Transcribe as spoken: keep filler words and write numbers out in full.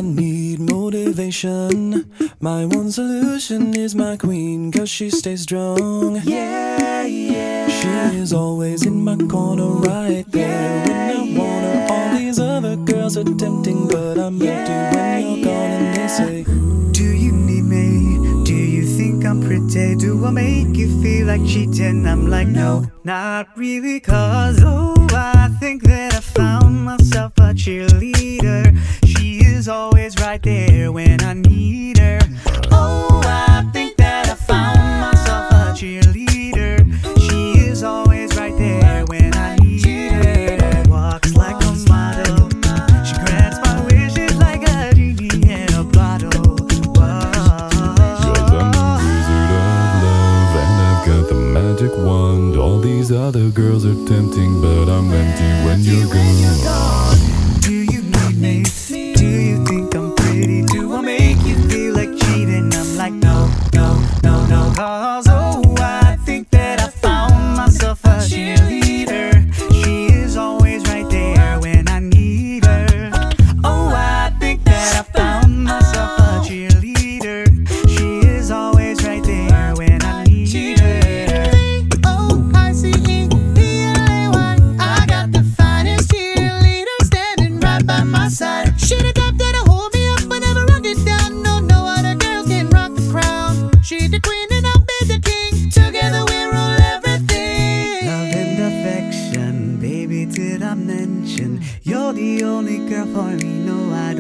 I need motivation, my one solution is my queen, cause she stays strong. Yeah, yeah. She is always in my corner, right there when I want her. All these other girls are tempting, but I'm empty when you're gone. And they say, do you need me? Do you think I'm pretty? Do I make you feel like cheating? I'm like, no, not really, cause oh, I think that I found myself a cheerleader. She is always right there when I need her. Oh, I think that I found myself a cheerleader. She is always right there when I need her. Walks like a model, she grants my wishes like a genie in a bottle. Cause I'm the wizard of love and I've got the magic wand. All these other girls are tempting, but I'm empty when you're gone. Do you need me? Do you think I'm pretty? Do I make you feel like cheating? I'm like, no, no, no, no. Cause oh, I think that I found myself a cheerleader. She is always right there when I need her. Oh, I think that I found myself a cheerleader. She is always right there when I need her. Oh, I see E P L A Y. I got the finest cheerleader standing right by my side. She the type that'll hold me up whenever I get down. No, no other girl can rock the crowd. She the queen and I'll be the king. Together we rule everything. Love and affection, baby, did I mention you're the only girl for me? No, I